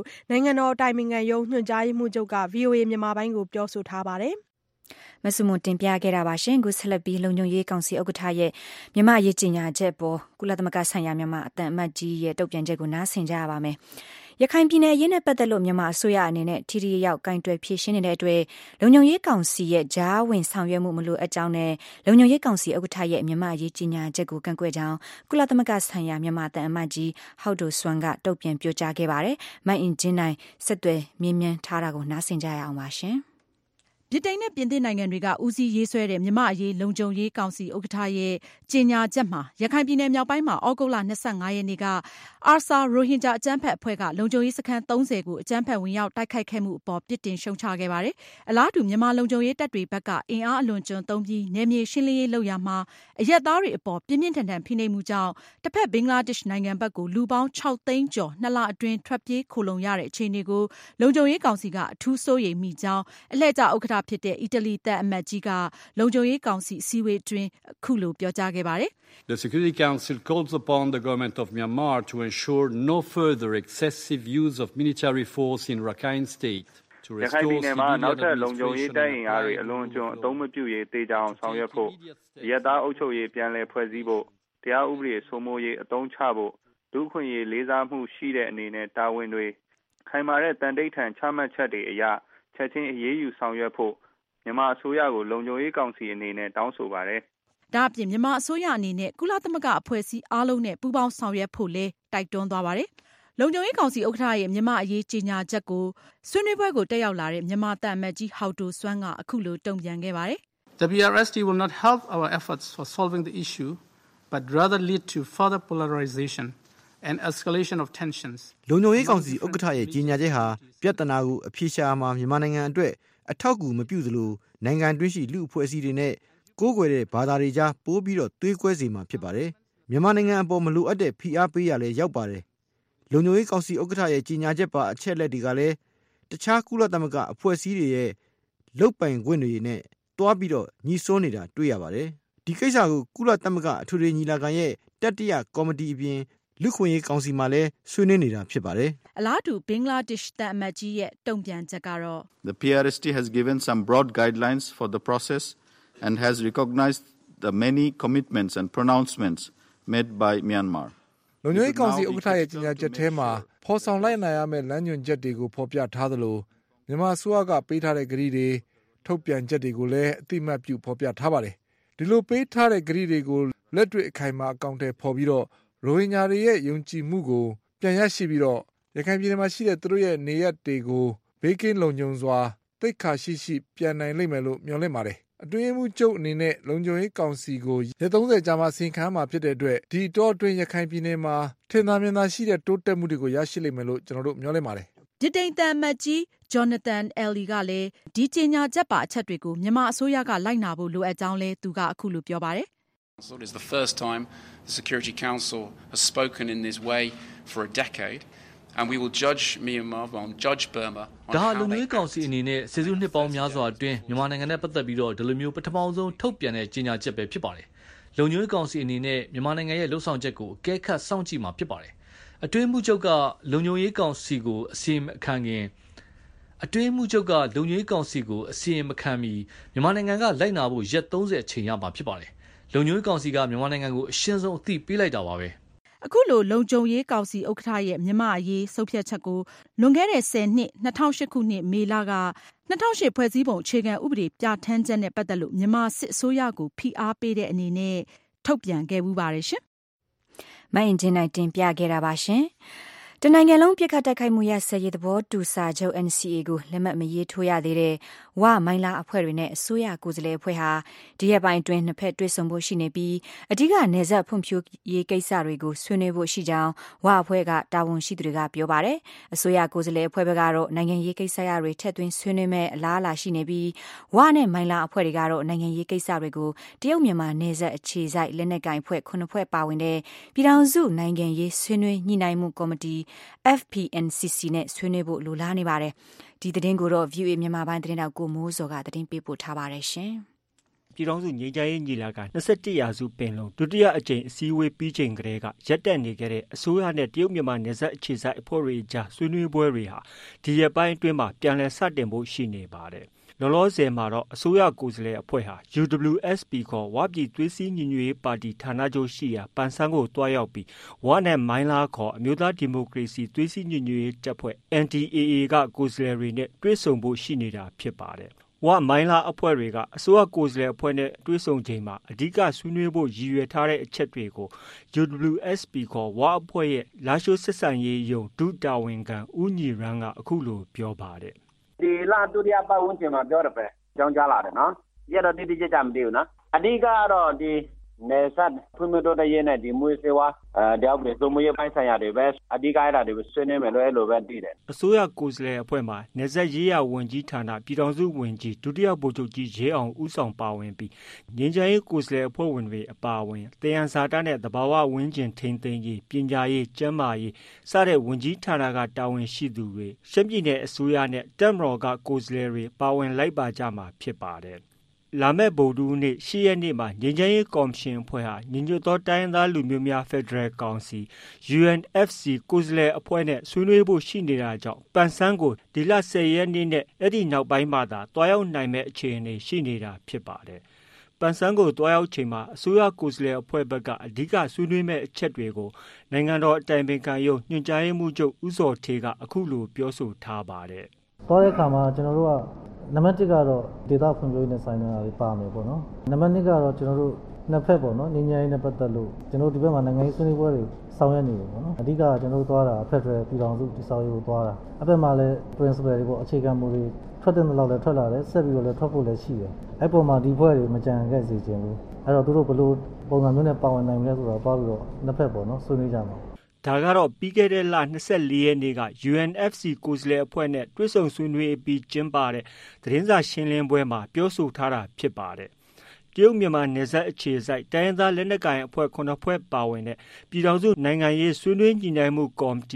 နိုင်ငံတော်တိုင်ပင်ခံရုံးညွှန်ကြားရေးမှူးချုပ်က VOA မြန်မာပိုင်းကိုပြောဆိုထားပါတယ်မဆုမွန်တင်ပြခဲ့တာပါရှင်ခုဆက်လက်ပြီးလုံခြုံရေးကောင်စီဥက္ကဋ္ဌရဲ့မြန်မာရေးကြီးညာချက်ပေါ်ကုလသမဂ္ဂဆိုင်ရာမြန်မာအသံအမတ်ကြီးရဲ့တုံ့ပြန်ချက်ကိုနားဆင်ကြရပါမယ်ရခိုင်ပြည်နယ်အရေးနဲ့ပတ်သက်လို့မြန်မာအစိုးရအနေနဲ့ထိထိရောက်ကင်တွယ်ဖြေရှင်းနေတဲ့အတွက်လုံခြုံရေးကောင်စီရဲ့ကြားဝင်ဆောင်ရွက်မှုမလိုအပ်ကြောင်းနဲ့လုံခြုံရေးကောင်စီဥက္ကဋ္ဌရဲ့မြန်မာရေးကြီးညာချက်ကိုကန့်ကွက်ကြောင်းကုလသမဂ္ဂဆိုင်ရာမြန်မာအသံအမတ်ကြီးဟောက်ဒိုဆွမ်ကတုံ့ပြန်ပြောကြားခဲ့ပါတယ်။မိုင်းအင်ဂျင်နိုင်ဆက်သွယ်မြင်းမြန်းထားတာကိုနားဆင်ကြရအောင်ပါရှင်။ဗြိတိန်နဲ့ပြင်သစ်နိုင်ငံတွေကဦးစီးရေးဆွဲတဲ့မြန်မာအရေးလုံခြုံရေးကောင်စီဥက္ကဋ္ဌရဲ့ကြေညာချက်မှာရခိုင်ပြည်နယ်မြောက်ပိုင်းမှာဩဂုတ်လ25ရက်နေ့ကအာဆာရိုဟင်ဂျာအကြမ်းဖက်အဖွဲ့ကလုံခြုံရေးစခန်း30ကိုအကြမ်းဖက်ဝင်ရောက်တိုက်ခိုက်ခဲ့မှုအပေါ်ပြစ်တင်ရှုံချခဲ့ပါတယ်။အလားတူမြန်မာလုံခြုံရေးတပ်တွေဘက်ကအင်အားအလွန်ကျွံသုံးပြီးနယ်မြေရှင်းလင်းရေးလုပ်ရာမှာအရပ်သားတွေအပေါ်ပြင်းပြင်းထန်ထန်ဖိနှိပ်မှုကြောင့်တစ်ဖက်ဘင်္ဂလားဒေ့ရှ်နိုင်ငံဘက်ကိုလူပေါင်း6သိန်းကျော်2လအတွင်းထွက်ပြေးခိုလှုံရတဲ့အခြေအနေကိုလုံခြုံရေးကောင်စီကအထူးစိုးရိမ်မိကြောင်းအလှည့်ကျဥက္ကဋ္ဌဖြစ်တဲ့အီတလီတပ်အမတ်ကြီးကလုံခြုံရေးကောင်စီအစည်းအဝေးတွင်အခုလိုပြောကြားခဲ့ပါတယ်။ The Security Council calls upon the government of Myanmar to ensure no further excessive use of military force in Rakhine State. ရခိုင်ပြည်နယ်မှာနောက်ထပ်လုံခြုံရေးတပ်အင်အားတွေအလွန်အကျွံအသုံးမပြုရေးတေချာအောင်ဆောင်ရွက်ဖို့အရပ်သားအုပ်ချုပ်ရေးပြန်လည်ဖွဲ့စည်းဖို့တရားဥပဒေစိုးမိုးရေးအသုံးချဖို့လူ့အခွင့်အရေးလေးစားမှုရှိတဲ့အနေနဲ့တာဝန်တွေခိုင်မာတဲ့တန်တိတ်ထန်ချမှတ်ချက်တွေအရချက်ချင်းအရေးယူဆောင်ရွက်ဖို့မြန်မာအစိုးရကိုလုံခြုံရေးကောင်စီအနေနဲ့တောင်းဆိုပါတယ်။ဒါ့အပြင်မြန်မာအစိုးရအနေနဲ့ကုလသမဂ္ဂအဖွဲ့အစည်းအားလုံးနဲ့ပူးပေါင်းဆောင်ရွက်ဖို့လည်းတိုက်တွန်းသွားပါတယ်။လုံခြုံရေးကောင်စီဥက္ကဋ္ဌရဲ့မြန်မာအရေးကြေညာချက်ကိုဆွေးနွေးပွဲကိုတက်ရောက်လာတဲ့မြန်မာတပ်အမတ်ကြီးဟောက်ဒိုဆွမ်းကအခုလိုတုံ့ပြန်ခဲ့ပါတယ်။ The PRST will not help our efforts for solving the issue, but rather lead to further polarization and escalation of tensions. လုံခြုံရေးကောင်စီဥက္ကဋ္ဌရဲ့ကြေညာချက်ဟာပြဿနာကိုအဖြေရှာမှာမြန်မာနိုင်ငံအတွက်အထောက်အကူမပြုသလိုနိုင်ငံတွင်းရှိလူအဖွဲ့အစည်းတွေနဲ့ကိုးကွယ်တဲ့ဘာသာတွေကြားပိုးပြီးတော့သွေးကွဲစေမှာဖြစ်ပါတယ်။မြန်မာနိုင်ငံအပေါ်မလိုအပ်တဲ့ဖိအားပေးရလဲရောက်ပါတယ်။လုံခြုံရေးကောင်စီဥက္ကဋ္ဌရဲ့ကြေညာချက်ပါအချက်လက်တွေကလည်းတခြားကုလသမဂ္ဂအဖွဲ့အစည်းတွေရဲ့လုတ်ပိုင်ခွင့်တွေနဲ့တွားပြီးတော့ညီစွန်းနေတာတွေ့ရပါတယ်။ဒီကိစ္စကိုကုလသမဂ္ဂအထွေထွေညီလာခံရဲ့တတိယကော်မတီအပြင်လူခွင့်ရေးကောင်စီမှာလည်းဆွေးနွေးနေတာဖြစ်ပါတယ်။အလားတူဘင်္ဂလားဒေ့ရှ်တပ်အမတ်ကြီးရဲ့တုံ့ပြန်ချက်ကတော့ The PRST has given some broad guidelines for the process and has recognized the many commitments and pronouncements made by Myanmar. လုံခြုံရေးကောင်စီဥက္ကဋ္ဌရဲ့ကြေညာချက်ထဲမှာဖော်ဆောင်လိုက်နိုင်ရမယ့်လမ်းညွှန်ချက်တွေကိုဖော်ပြထားသလိုမြန်မာအစိုးရကပေးထားတဲ့ကတိတွေထုတ်ပြန်ချက်တွေကိုလည်းအတိအမှတ်ပြုဖော်ပြထားပါတယ်။ဒီလိုပေးထားတဲ့ကတိတွေကိုလက်တွေ့အခိုင်အမာအကောင့်ထဲပေါ်ပြီးတော့ရိုဟင်ဂျာတွေရဲ့ယုံကြည်မှုကိုပြန်ရရှိပြီးတော့ရခိုင်ပြည်နယ်မှာရှိတဲ့သူတို့ရဲ့နေရပ်တွေကိုဘေးကင်းလုံခြုံစွာသိက္ခာရှိပြန်နိုင်လိမ့်မယ်လို့မျှော်လင့်ပါတယ်။အတွင်းရေးမှူးချုပ်အနေနဲ့လုံခြုံရေးကောင်စီကိုရက်30ကြာမှစီရင်ခံမှာဖြစ်တဲ့အတွက်ဒီတော့အတွင်းရခိုင်ပြည်နယ်မှာထင်သာမြင်သာရှိတဲ့တိုးတက်မှုတွေကိုရရှိလိမ့်မယ်လို့ကျွန်တော်တို့မျှော်လင့်ပါတယ်။ဗြိတိန်သံအမတ်ကြီးဂျော်နသန်အယ်လီကလည်းဒီကြေညာချက်ပါအချက်တွေကိုမြန်မာအစိုးရကလိုက်နာဖို့လိုအပ်ကြောင်းလဲသူကအခုလိုပြောပါတယ် – It is the first time the Security Council has spoken in this way for a decade, and we will judge Myanmar, judge Burma. ဒါလုံခြုံရေးကောင်စီအနေနဲ့စစ်စုနှစ်ပေါင်းများစွာအတွင်းမြန်မာနိုင်ငံနဲ့ပတ်သက်ပြီးတော့ဒီလိုမျိုးပထမဆုံးထုတ်ပြန်တဲ့ကြေညာချက်ပဲဖြစ်ပါတယ်။လုံခြုံရေးကောင်စီအနေနဲ့မြန်မာနိုင်ငံရဲ့လှုပ်ဆောင်ချက်ကိုအကဲခတ်စောင့်ကြည့်မှာဖြစ်ပါတယ်။အတွင်းမှုချုပ်ကလုံခြုံရေးကောင်စီကိုအစီအမခံခင်အတွင်းမှုချုပ်ကလုံခြုံရေးကောင်စီကိုအစီအမခံပြီးမြန်မာနိုင်ငံကလိုက်နာဖို့ရက်30အချိန်ရမှာဖြစ်ပါတယ်။လုံခြုံရေးကောင်စီကမြန်မာနိုင်ငံကိုအရှင်းဆုံးအသိပေးလိုက်တာပါပဲ။အခုလိုလုံခြုံရေးကောင်စီဥက္ကဋ္ဌရဲ့မြန်မာအရေးဆုံးဖြတ်ချက်ကိုလွန်ခဲ့တဲ့10နှစ်2008ခုနှစ်မေလက2008ဖွဲ့စည်းပုံအခြေခံဥပဒေပြဋ္ဌာန်းချက်နဲ့ပတ်သက်လို့မြန်မာစစ်အစိုးရကိုဖိအားပေးတဲ့အနေနဲ့ထုတ်ပြန်ခဲ့မှုပါတယ်ရှင်။မိုင်းဂျင်နိုင်တင်ပြခဲ့တာပါရှင်။တနိုင်ငံလုံးပြစ်ခတ်တိုက်ခိုက်မှုရစရေးသဘောတူစာချုပ် NCA ကိုလက်မှတ်မရေးထိုးရသေးတဲ့ဝမိုင်းလာအဖွဲ့တွေနဲ့အစိုးရကိုယ်စားလှယ်အဖွဲ့ဟာဒီရက်ပိုင်းအတွင်းနှစ်ဖက်တွေ့ဆုံဖို့ရှိနေပြီးအဓိကနယ်စပ်ဖွံ့ဖြိုးရေးကိစ္စတွေကိုဆွေးနွေးဖို့ရှိကြောင်းဝအဖွဲ့ကတာဝန်ရှိသူတွေကပြောပါတယ်။အစိုးရကိုယ်စားလှယ်အဖွဲ့ဘက်ကတော့နိုင်ငံရေးကိစ္စရတွေထက်သွင်းဆွေးနွေးမဲ့အလားအလာရှိနေပြီးဝနဲ့မိုင်းလာအဖွဲ့တွေကတော့နိုင်ငံရေးကိစ္စတွေကိုတရုတ်မြန်မာနယ်စပ်အခြေစိုက်လက်နက်ကင်အဖွဲ့9ဖွဲ့ပါဝင်တဲ့ပြည်ထောင်စုနိုင်ငံရေးဆွေးနွေးညှိနှိုင်းမှုကော်မတီFPNCC နဲ့ဆွေးနွေးဖို့လိုလားနေပါတယ်။ဒီသတင်းကိုတော့ VOA မြန်မာပိုင်းသတင်းတောက်ကိုမိုးစော်ကသတင်းပေးပို့ထားပါတယ်ရှင်။ပြည်ထောင်စုငြိမ်းချမ်းရေးညီလာခံ21ရာစုပင်လုံဒုတိယအကြိမ်အစည်းအဝေးပြီးချိန်ကတည်းကရပ်တန့်နေခဲ့တဲ့အစိုးရနဲ့တရုတ်မြန်မာနယ်စပ်အခြေစိုက်အဖွဲ့တွေကြားဆွေးနွေးပွဲတွေဟာဒီရက်ပိုင်းအတွင်းမှာပြန်လည်စတင်ဖို့ရှိနေပါတယ်။လောလောဆယ်မှာတော့အစိုးရကိုယ်စားလှယ်အဖွဲ့ဟာ UWSP ခေါ်ဝပြည်သွေးစည်းညီညွတ်ရေးပါတီဌာနချုပ်ရှိရာပန်ဆန်းကိုတွားရောက်ပြီးဝနဲ့မိုင်းလားခေါ်အမျိုးသားဒီမိုကရေစီသွေးစည်းညီညွတ်ရေးတပ်ဖွဲ့ NDAA ကကိုယ်စားလှယ်တွေနဲ့တွေ့ဆုံဖို့ရှိနေတာဖြစ်ပါတယ်။ဝမိုင်းလားအဖွဲ့တွေကအစိုးရကိုယ်စားလှယ်အဖွဲ့နဲ့တွေ့ဆုံချိန်မှာအဓိကဆွေးနွေးဖို့ရည်ရွယ်ထားတဲ့အချက်တွေကို UWSP ခေါ်ဝအဖွဲ့ရဲ့လာရှိုးဆက်ဆံရေးယုံဒုတာဝန်ခံဦးညီရန်ကအခုလိုပြောပါတယ်။ဒီလာဒုတိယပတ်ဝန်းကျင်မှာပြောတယ်ပဲကြောင်းကြားလာတယ်နော်။ရတော့တိတိကျကျမသိဘူးနော်။အဓိကတော့ဒီနယ်စပ်ဖွံ့ဖြိုးတိုးတက်ရေးနဲ့ဒီမွေးစေဝါတရားဥပဒေစိုးမိုးရေးပိုင်းဆိုင်ရာတွေပဲအဓိကအဲ့ဒါတွေဆွေးနွေးမယ်လို့အဲ့လိုပဲသိတယ်အစိုးရကိုယ်စားလှယ်အဖွဲ့မှာနယ်စပ်ရေးရာဝန်ကြီးဌာနပြည်ထောင်စုဝန်ကြီးဒုတိယဗိုလ်ချုပ်ကြီးရဲအောင်ဦးဆောင်ပါဝင်ပြီးငြိမ်းချမ်းရေးကိုယ်စားလှယ်အဖွဲ့ဝင်တွေအပါအဝင်တယံဇာတနဲ့သဘာဝဝန်းကျင်ထိန်းသိမ်းရေးပညာရေးကျန်းမာရေးစတဲ့ဝန်ကြီးဌာနကတာဝန်ရှိသူတွေရှမ်းပြည်နယ်အစိုးရနဲ့တပ်မတော်ကကိုယ်စားလှယ်တွေပါဝင်လိုက်ပါကြမှာဖြစ်ပါတယ်လာမယ့်ဗုဒ္ဓဟူးနေ့10ရက်နေ့မှာငြိမ်းချမ်းရေးကော်မရှင်အဖွဲ့ဟာညီညွတ်သောတိုင်းရင်းသားလူမျိုးများဖက်ဒရယ်ကောင်စီ UNFC ကိုယ်စားလှယ်အဖွဲ့နဲ့ဆွေးနွေးဖို့ရှိနေတာကြောင့်ပန်ဆန်းကိုဒီလ10ရက်နေ့နဲ့အဲ့ဒီနောက်ပိုင်းမှာသာတွားရောက်နိုင်မဲ့အခြေအနေရှိနေတာဖြစ်ပါတယ်။ပန်ဆန်းကိုတွားရောက်ချိန်မှာအစိုးရကိုယ်စားလှယ်အဖွဲ့ဘက်ကအဓိကဆွေးနွေးမဲ့အချက်တွေကိုနိုင်ငံတော်အတိုင်ပင်ခံရုံးညွှန်ကြားရေးမှူးချုပ်ဦးစောထေးကအခုလိုပြောဆိုထားပါတယ်။တွားတဲ့အခါမှာကျွန်တော်တို့ကနံပါတ်1ကတော့ဒေတာဖွံ့ဖြိုးရေးနဲ့ဆိုင်နေတာတွေပါမယ်ပေါ့နော်နံပါတ်2ကတော့ကျွန်တော်တို့နှစ်ဖက်ပေါ့နော်ငြိမ်းချမ်းရေးနဲ့ပတ်သက်လို့ကျွန်တော်တို့ဒီဘက်မှာနိုင်ငံရေးဆွေးနွေးပွဲတွေဆောင်ရွက်နေတယ်ပေါ့နော်အဓိကကျွန်တော်တို့သွားတာဖက်ဒရယ်ပြည်ထောင်စုတည်ဆောက်ရေးကိုသွားတာအဖက်မှာလည်း principle တွေပေါ့အခြေခံမူတွေထွက်တဲ့လောက်လည်းထွက်လာတယ်ဆက်ပြီးတော့လည်းထွက်ဖို့လည်းရှိတယ်အဲ့ပေါ်မှာဒီဘက်တွေမကြံခဲ့စေချင်ဘူးအဲ့တော့သူတို့ဘယ်လိုပုံစံမျိုးနဲ့ပါဝင်နိုင်မလဲဆိုတော့သွားပြီးတော့နှစ်ဖက်ပေါ့နော်ဆွေးနွေးကြမှာဒါကတော့ပြီးခဲ့တဲ့လ24ရက်နေ့က UNFC ကိုယ်စားလှယ်အဖွဲ့နဲ့တွေ့ဆုံဆွေးနွေးပြီးကျင်းပတဲ့သတင်းစာရှင်းလင်းပွဲမှာပြောဆိုထားတာဖြစ်ပါတယ်။တရုတ်မြန်မာနယ်စပ်အခြေစိုက်တိုင်းရင်းသားလက်နက်ကိုင်အဖွဲ့9ဖွဲ့ပါဝင်တဲ့ပြည်ထောင်စုနိုင်ငံရေးဆွေးနွေးညှိနှိုင်းမှုကော်မတီ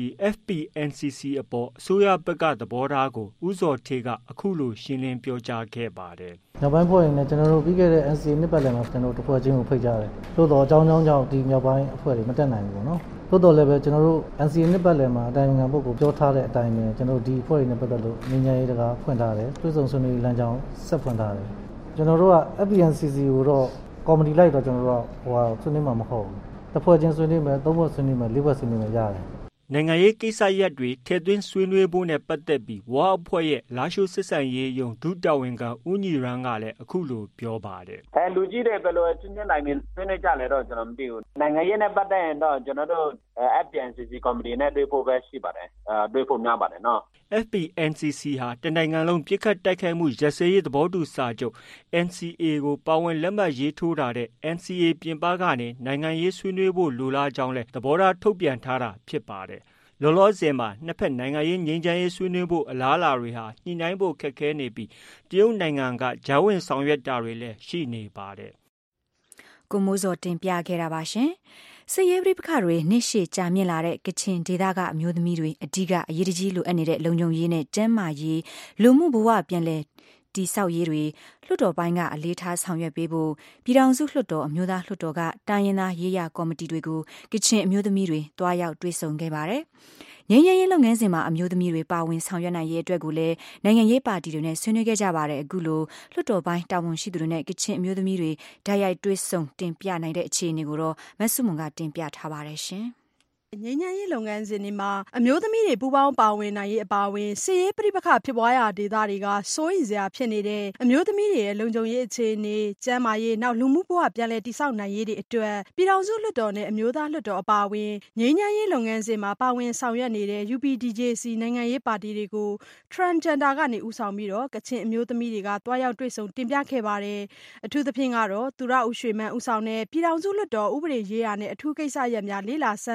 FPNCC အပေါ်အစိုးရဘက်ကသဘောထားကိုဦးစောထေးကအခုလိုရှင်းလင်းပြောကြားခဲ့ပါတယ်။မြောက်ပိုင်းဖွဲ့ရင်လည်းကျွန်တော်တို့ပြီးခဲ့တဲ့ NCA နှစ်ပတ်လည်မှာကျွန်တော်တို့တစ်ဖွဲ့ချင်းကိုဖိတ်ကြတယ်။သို့တော့အကြောင်းကြောင့်ဒီမြောက်ပိုင်းအဖွဲ့တွေမတက်နိုင်ဘူးပေါ့နော်။သို့တော်လည်းပဲကျွန်တော်တို့ NCA နှစ်ပတ်လည်မှာအတိုင်းအမြံပုဂ္ဂိုလ်ပြောထားတဲ့အတိုင်းပဲကျွန်တော်တို့ဒီအဖွဲ့တွေနဲ့ပတ်သက်လို့ငြိမ်းချမ်းရေးတကားဖွင့်ထားတယ်။တွေ့ဆုံဆွေးနွေးလမ်းကြောင်းဆက်ဖွင့်ထားတယ်။ကျွန်တော်တို့က FPNCC ကိုတော့ကော်မတီလိုက်တော့ကျွန်တော်တို့ကဆွေးနွေးမှာမဟုတ်ဘူး။တစ်ဖွဲ့ချင်းဆွေးနွေးမယ်၊သုံးဖွဲ့ဆွေးနွေးမယ်၊လေးဖွဲ့ဆွေးနွေးမယ်ရတယ်နိုင်ငံရေးကိစ္စရပ်တွေထည့်သွင်းဆွေးနွေးဖို့နဲ့ပတ်သက်ပြီးဝါအဖွဲ့ရဲ့လာရှိုးစစ်ဆန်ရေးယုံဒုတာဝန်ခံဦးညီရန်ကလည်းအခုလိုပြောပါတယ်လူကြီးတွေဘယ်လိုချင်းချင်းနိုင်နေဆွေးနွေးကြလဲတော့ကျွန်တော်မသိဘူးနိုင်ငံရေးနဲ့ပတ်သက်ရင်တော့ကျွန်တော်တို့ FPNCC ကော်မတီနဲ့တွေ့ဖို့ပဲရှိပါတယ်တွေ့ဖို့များပါတယ်နော် FPNCC ဟာတနိုင်ငံလုံးပြစ်ခတ်တိုက်ခိုက်မှုရပ်စဲရေးသဘောတူစာချုပ် NCA ကိုပါဝင်လက်မှတ်ရေးထိုးထားတဲ့ NCA ပြင်ပကနေနိုင်ငံရေးဆွေးနွေးဖို့လိုလားကြောင်းလဲသဘောထားထုတ်ပြန်ထားတာဖြစ်ပါတယ်လောလောဆယ်မှာနှစ်ဖက်နိုင်ငံရေးငြိမ်းချမ်းရေးဆွေးနွေးဖို့အလားအလာတွေဟာညှိနှိုင်းဖို့ခက်ခဲနေပြီးတရုတ်နိုင်ငံကကြားဝင်ဆောင်ရွက်တာတွေလည်းရှိနေပါတယ်ကိုမိုးစောတင်ပြခဲ့တာပါရှင်စစ်ရေးပဋိပက္ခတွေနှစ်ရှည်ကြာမြင့်လာတဲ့ကချင်ဒေသကအမျိုးသမီးတွေအဓိကအရေးကြီးလိုအပ်နေတဲ့လုံခြုံရေးနဲ့ကျန်းမာရေးလူမှုဘဝပြန်လည်တည်ဆောက်ရေးတွေလွှတ်တော်ပိုင်းကအလေးထားဆောင်ရွက်ပေးဖို့ပြည်ထောင်စုလွှတ်တော်အမျိုးသားလွှတ်တော်ကတိုင်းရင်းသားရေးရာကော်မတီတွေကိုကချင်အမျိုးသမီးတွေတွားရောက်တွေ့ဆုံခဲ့ပါတယ်။ငြိမ်းချမ်းရေးလုပ်ငန်းစဉ်မှာအမျိုးသမီးတွေပါဝင်ဆောင်ရွက်နိုင်ရေးအတွက်ကိုလည်းနိုင်ငံရေးပါတီတွေနဲ့ဆွေးနွေးခဲ့ကြပါတယ်။အခုလိုလွှတ်တော်ပိုင်းတာဝန်ရှိသူတွေနဲ့ကချင်အမျိုးသမီးတွေဓာတ်ရိုက်တွေ့ဆုံတင်ပြနိုင်တဲ့အခြေအနေကိုတော့မဆုမွန်ကတင်ပြထားပါတယ်ရှင်။ငြိမ်းချမ်းရေးလုပ်ငန်းစဉ်တွေမှာအမျိုးသမီးတွေပူးပေါင်းပါဝင်နိုင်ရေးအပါအဝင်စစ်ရေးပဋိပက္ခဖြစ်ပွားရာဒေသတွေကစိုးရိမ်စရာဖြစ်နေတဲ့အမျိုးသမီးတွေရဲ့လုံခြုံရေးအခြေအနေကျန်းမာရေးနောက်လူမှုဘဝပြန်လည်တည်ဆောက်နိုင်ရေးတွေအတွက်ပြည်ထောင်စုလွှတ်တော်နဲ့အမျိုးသားလွှတ်တော်အပါအဝင်ငြိမ်းချမ်းရေးလုပ်ငန်းစဉ်မှာပါဝင်ဆောင်ရွက်နေတဲ့ UPDJC နိုင်ငံရေးပါတီတွေကို Transgender ကနေဦးဆောင်ပြီးတော့ကချင်အမျိုးသမီးတွေကတွားရောက်တွေ့ဆုံတင်ပြခဲ့ပါတယ်။အထူးသဖြင့်ကတော့သူရဦးရွှေမန်းဦးဆောင်တဲ့ပြည်ထောင်စုလွှတ်တော်ဥပဒေရေးရာနဲ့အထူးကိစ္စရပ်များလေ့လာစမ်းစစ်သုံးသပ်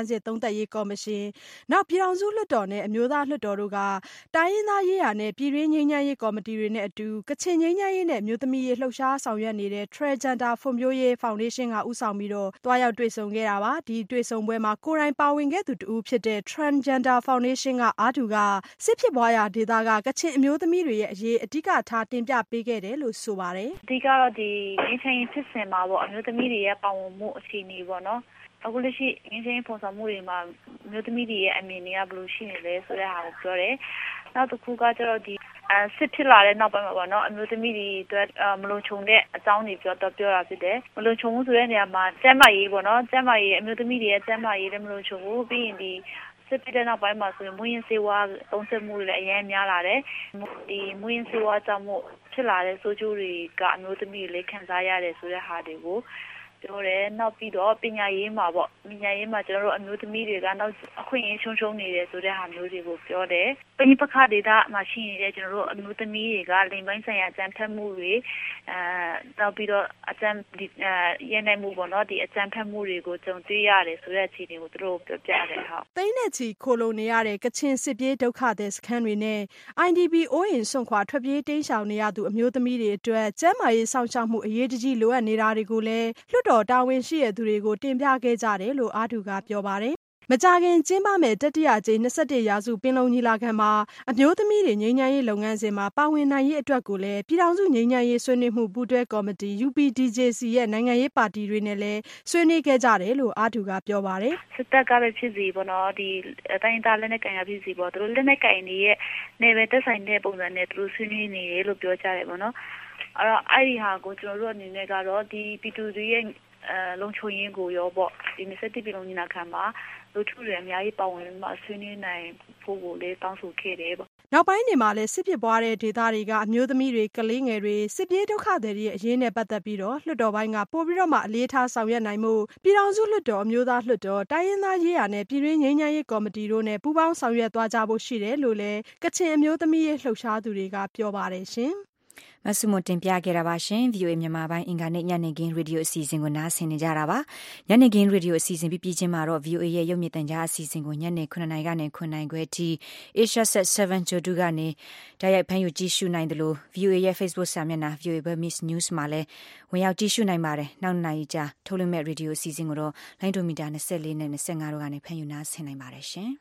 ဆက်ရေးကော်မရှင်နောက်ပြည်ထောင်စုလွှတ်တော်နဲ့အမျိုးသားလွှတ်တော်တို့ကတိုင်းရင်းသားရေးရာနဲ့ပြည်တွင်းငြိမ်းချမ်းရေးကော်မတီတွေနဲ့အတူကချင်ငြိမ်းချမ်းရေးနဲ့အမျိုးသမီးရေးလှုပ်ရှားဆောင်ရွက်နေတဲ့ Transgender ဖွံ့ဖြိုးရေးဖောင်ဒေးရှင်းကဦးဆောင်ပြီးတော့တွားရောက်တွေ့ဆုံခဲ့တာပါဒီတွေ့ဆုံပွဲမှာကိုယ်တိုင်ပါဝင်ခဲ့သူတူဖြစ်တဲ့ Transgender Foundation ကအာတူကစစ်ဖြစ်ပွားရာဒေသကကချင်အမျိုးသမီးတွေရဲ့အရေးအဓိကထားတင်ပြပေးခဲ့တယ်လို့ဆိုပါတယ်အဓိကတော့ဒီငြိမ်းချမ်းရေးဖြစ်စဉ်မှာပေါ့အမျိုးသမီးတွေရဲ့ပါဝင်မှုအခြေအနေပေါ့နော်အခုလက်ရှိငြိမ်းချမ်းရေးပုံစံမှုတွေမှာအမျိုးသမီးတွေရဲ့အမြင်တွေကဘယ်လိုရှိနေလဲဆိုတဲ့ဟာကိုပြောတယ်နောက်တစ်ခုကကျတော့ဒီစစ်ဖြစ်လာတဲ့နောက်ပိုင်းမှာပေါ့နော်အမျိုးသမီးတွေအတွက်မလုံခြုံတဲ့အကြောင်းတွေပြောတာဖြစ်တယ်မလုံခြုံမှုဆိုတဲ့နေရာမှာကျန်းမာရေးပေါ့နော်ကျန်းမာရေးအမျိုးသမီးတွေရဲ့ကျန်းမာရေးလည်းမလုံခြုံဘူးပြီးရင်ဒီစစ်ဖြစ်တဲ့နောက်ပိုင်းမှာဆိုရင်မွေးရင်ဆေးဝါးသုံးစွဲမှုတွေလည်းအများများလာတယ်ဒီမွေးရင်ဆေးဝါးကြောင့်မို့ဖြစ်လာတဲ့ဆိုးကျိုးတွေကအမျိုးသမီးတွေလည်းခံစားရတယ်ဆိုတဲ့ဟာတွေကိုပြောတယ်နောက်ပြီးတော့ပညာရေးမှာပေါ့ပညာရေးမှာကျွန်တော်တို့အမျိုးသမီးတွေကနောက်အခွင့်အရေးရှုံးနေတယ်ဆိုတဲ့ဟာမျိုးတွေကိုပြောတယ်ပဋိပက္ခဒေသမှာရှိနေတဲ့ကျွန်တော်တို့အမျိုးသမီးတွေကလိင်ပိုင်းဆိုင်ရာအကြမ်းဖက်မှုတွေနောက်ပြီးတော့အကြမ်းရန်နိုင်မှုပေါ့နော်ဒီအကြမ်းဖက်မှုတွေကိုကြုံတွေ့ရတယ်ဆိုတဲ့အခြေအနေကိုသူတို့ပြောပြတယ်ဟုတ်သိန်းနဲ့ချီခိုလုံနေရတဲ့ကချင်စစ်ပြေးဒုက္ခသည်စခန်းတွေနဲ့ IDP အိုးအိမ်စွန့်ခွာထွက်ပြေးတိမ်းရှောင်နေရသူအမျိုးသမီးတွေအတွက်ကျန်းမာရေးစောင့်ရှောက်မှုအရေးတကြီးလိုအပ်နေတာတွေကိုလည်းလွှတ်တော်တာဝန်ရှိတဲ့သူတွေကိုတင်ပြခဲ့ကြတယ်လို့အာတူကပြောပါတယ်မကြာခင်ကျင်းပမဲ့တတိယအကြိမ်21ရာစုပင်လုံညီလာခံမှာအမျိုးသမီးတွေငြိမ်းချမ်းရေးလုပ်ငန်းစဉ်မှာပါဝင်နိုင်ရေးအတွက်ကိုလည်းပြည်ထောင်စုငြိမ်းချမ်းရေးဆွေးနွေးမှုပူးတွဲကော်မတီ UPDJC ရဲ့နိုင်ငံရေးပါတီတွေနဲ့လည်းဆွေးနွေးခဲ့ကြတယ်လို့အာတူကပြောပါတယ်စစ်တပ်ကပဲဖြစ်စီပေါ့နော်ဒီတိုင်းသားလက်နက်ကိုင်ရဖြစ်စီပေါ့သူတို့လက်နက်ကိုင်တွေရဲ့နေပဲတက်ဆိုင်တဲ့ပုံစံနဲ့သူတို့ဆွေးနွေးနေတယ်လို့ပြောကြတယ်ပေါ့နော်အဲ့တော့အဲ့ဒီဟာကိုကျွန်တော်တို့အနေနဲ့ကတော့ဒီပြည်သူတွေရဲ့လုံခြုံရေးကိုရောပေါ့ဒီ21ပြည်လုံးညီလာခံမှာလူထုတွေအများကြီးပါဝင်မှဆွေးနွေးနိုင်ဖို့ကိုလည်းတောင်းဆိုခဲ့တယ်ပေါ့နောက်ပိုင်းတွေမှာလည်းစစ်ဖြစ်ပွားတဲ့ဒေသတွေကအမျိုးသမီးတွေကလေးငယ်တွေစစ်ပြေးဒုက္ခသည်တွေရဲ့အရေးနဲ့ပတ်သက်ပြီးတော့လွှတ်တော်ပိုင်းကပို့ပြီးတော့မှအလေးထားဆောင်ရွက်နိုင်မှုပြည်ထောင်စုလွှတ်တော်အမျိုးသားလွှတ်တော်တိုင်းရင်းသားရေးရာနဲ့ပြည်တွင်းငြိမ်းချမ်းရေးကော်မတီတို့နဲ့ပူးပေါင်းဆောင်ရွက်သွားကြဖို့ရှိတယ်လို့လည်းကချင်အမျိုးသမီးရေးလှုပ်ရှားသူတွေကပြောပါတယ်ရှင်မဆုမတင်ပြခဲ့တာပါရှင် VOA မြန်မာပိုင်းအင်္ဂါနေ့ညနေခင်းရေဒီယိုအစီအစဉ်ကိုနားဆင်နေကြတာပါညနေခင်းရေဒီယိုအစီအစဉ်ပြီးချင်းမှာတော့ VOA ရဲ့ရုပ်မြင်သံကြားအစီအစဉ်ကိုညနေ9:00 နာရီကနေ9:00 နာရီခွဲထိ Asia Set 7 Jodu ကနေတိုက်ရိုက်ဖမ်းယူကြည့်ရှုနိုင်တယ်လို့ VOA ရဲ့ Facebook စာမျက်နှာ VOA Burmese News မှာလည်းဝင်ရောက်ကြည့်ရှုနိုင်ပါတယ်နောက်နေ့ညကြာထုတ်လွှင့်မဲ့ရေဒီယိုအစီအစဉ်ကိုတော့လိုင်းဒိုမီတာ24နဲ့25တို့ကနေဖမ်းယူနားဆင်နိုင်ပါတယ်ရှင်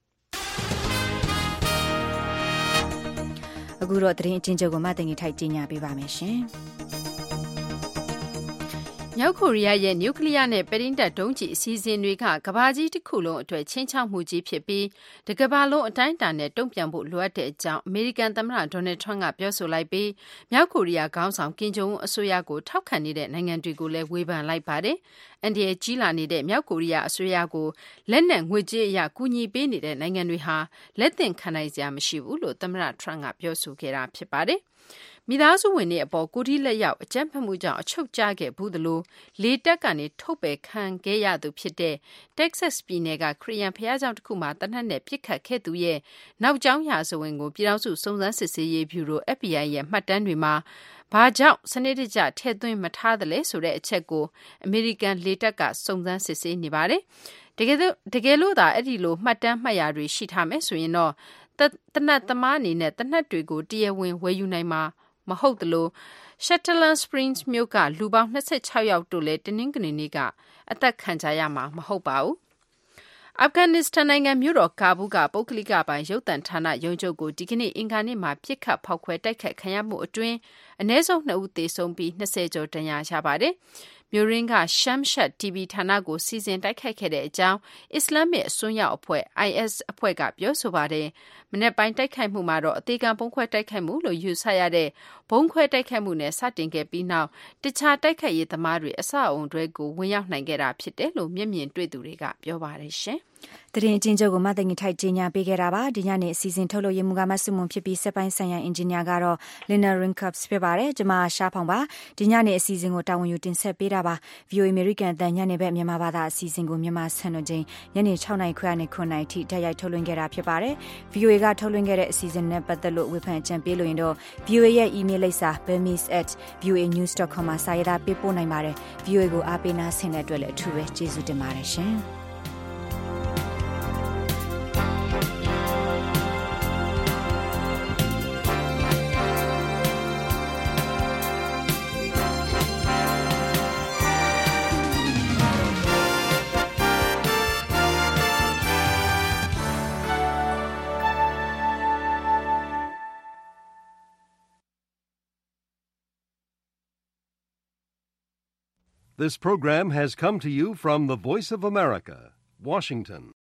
အခုတော့သတင်းအချင်းချုပ်ကိုမတင်ကြီးထိုက်ကြီးညာပေးပါမယ်ရှင်။မြောက်ကိုရီးယားရဲ့နျူကလ িয়ার နဲ့ပဲ့ထိန်းတပ်ဒုံးကျည်အစီအစဉ်တွေကကမ္ဘာကြီးတစ်ခုလုံးအတွက်ချင်းချောက်မှုကြီးဖြစ်ပြီးတကမ္ဘာလုံးအတိုင်းအတာနဲ့တုံ့ပြန်ဖို့လိုအပ်တဲ့အကြောင်းအမေရိကန်သမ္မတဒေါ်နယ်ထရန့်ကပြောဆိုလိုက်ပြီးမြောက်ကိုရီးယားခေါင်းဆောင်ကင်ဂျုံအွန်းအစိုးရကိုထောက်ခံနေတဲ့နိုင်ငံတွေကိုလည်းဝေဖန်လိုက်ပါတယ်။အန်ဒီရဲ့ကြီးလာနေတဲ့မြောက်ကိုရီးယားအစိုးရကိုလက်နက်ငွေကြေးအရကူညီပေးနေတဲ့နိုင်ငံတွေဟာလက်သင့်ခံနိုင်စရာမရှိဘူးလို့သမ္မတထရန့်ကပြောဆိုခဲ့တာဖြစ်ပါတယ်။မိသားစုဝင်တွေအပေါ်ကိုတီးလက်ရောက်အကြမ်းဖက်မှုကြောင့်အချုပ်ကျခဲ့ဘူးသလိုလေတပ်ကနေထုတ်ပယ်ခံခဲ့ရသူဖြစ်တဲ့ Texas ပြည်နယ်ကခရီးယန်ဘုရားကျောင်းတစ်ခုမှာတနက်နဲ့ပြစ်ခတ်ခဲ့သူရဲ့နောက်ကျောင်းရာဇဝင်ကိုပြည်ထောင်စုစုံစမ်းစစ်ဆေးရေးဗျူရို FBI ရဲ့မှတ်တမ်းတွေမှာဘာကြောင့်စနစ်တကျထည့်သွင်းမထားသလဲဆိုတဲ့အချက်ကိုအမေရိကန်လေတပ်ကစုံစမ်းစစ်ဆေးနေပါတယ်။တကယ်လို့သာအဲ့ဒီလိုမှတ်တမ်းမှတ်ရာတွေရှိထားမယ်ဆိုရင်တော့တနတ်သမားအနေနဲ့တနတ်တွေကိုတရားဝင်ဝယ်ယူနိုင်မှာမဟုတ်သလို Shetland Springs မြို့ကလူပေါင်း26ယောက်တို့လည်းတင်းနှင်းကနေနေ့ကအသက်ခံကြရမှာမဟုတ်ပါဘူး။အာဖဂန်နစ္စတန်နိုင်ငံမြို့တော်ကာဘူးကပုဂ္ဂလိကပိုင်ရုပ်သံဌာနရုံးချုပ်ကိုဒီကနေ့အင်္ဂါနေ့မှာပြစ်ခတ်ဖောက်ခွဲတိုက်ခတ်ခံရမှုအတွင်းအနည်းဆုံး2ဦးသေဆုံးပြီး20ကျော်ဒဏ်ရာရပါတယ်။မြို့ရင်းက Shamshat TV ဌာနကိုစီစဉ်တိုက်ခိုက်ခဲ့တဲ့အကြောင်းအစ္စလာမစ်အစွန်းရောက်အဖွဲ့ IS အဖွဲ့ကပြောဆိုပါတယ်။မနေ့ပိုင်းတိုက်ခိုက်မှုမှာတော့အသေးခံဘုံခွဲတိုက်ခိုက်မှုလို့ယူဆရတဲ့ဘုံခွဲတိုက်ခိုက်မှုနဲ့စတင်ခဲ့ပြီးနောက်တခြားတိုက်ခိုက်ရေးသမားတွေအဆောက်အုံတွေကိုဝင်ရောက်နိုင်ခဲ့တာဖြစ်တယ်လို့မျက်မြင်တွေ့သူတွေကပြောပါတယ်ရှင်။သတင်းအချင်းချုပ်ကိုမသိငင်ထိုက်ကြီးညာပေးခဲ့တာပါဒီညနေအစီအစဉ်ထုတ်လို့ရမှုကမဆုမွန်ဖြစ်ပြီးစက်ပိုင်းဆိုင်ရာအင်ဂျင်နီယာကတော့ Lina Rinkups ဖြစ်ပါတယ်ကျွန်မရှားဖောင်ပါဒီညနေအစီအစဉ်ကိုတာဝန်ယူတင်ဆက်ပေးတာပါ VOA American အသံညနေဘက်မြန်မာဘာသာအစီအစဉ်ကိုမြန်မာစံတော်ချိန်ညနေ6:00 နာရီခွဲနဲ့9:00 နာရီထိတိုက်ရိုက်ထုတ်လွှင့်ခဲ့တာဖြစ်ပါတယ် VOA ကထုတ်လွှင့်ခဲ့တဲ့အစီအစဉ်နဲ့ပတ်သက်လို့ဝေဖန်အကြံပေးလို့ရင်တော့ VOA ရဲ့ email လိပ်စာ burmese@voanews.com မှာစာရေးသားပေးပို့နိုင်ပါတယ် VOA ကိုအားပေးနာဆင်တဲ့အတွက်လည်းအထူးပဲကျေးဇူးတင်ပါတယ်ရှင် This program has come to you from the Voice of America, Washington.